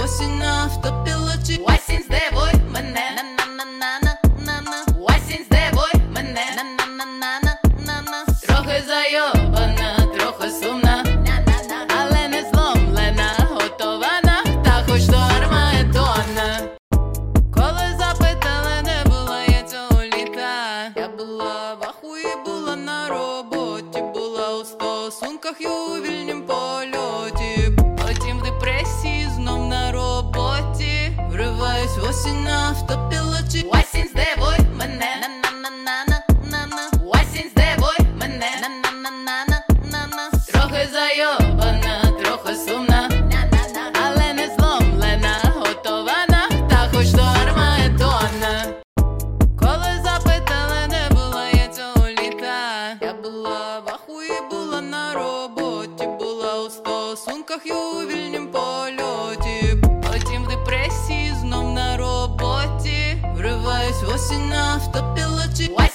осінь на автопілоті. Осінь, здивуй мене, на-на-на-на-на-на-на. Осінь, здивуй мене, на-на-на-на-на-на. Трохи зайобана, трохи сумна, але не зломлена, готована, та хоч до Армагеддона. Коли запитали, де була я цього літа, я була в ахуї, була на роботі, була у стосунках і у вільнім польоті. Потім в депресії, знов на роботі, вриваюсь в осінь на автопілоті. Осінь, здивуй мене, на-на-на-на-на-на-на. Осінь, здивуй мене, на-на-на-на-на-на. Трохи зайобана, трохи сумна, але не зломлена, готована, та хоч до Армагеддона. Коли запитали, де була я цього літа, я була в ахуї, була на роботі, була у стосунках і у вільнім польоті. Потім в депресії, знов на роботі, вриваюсь в осінь на автопілоті.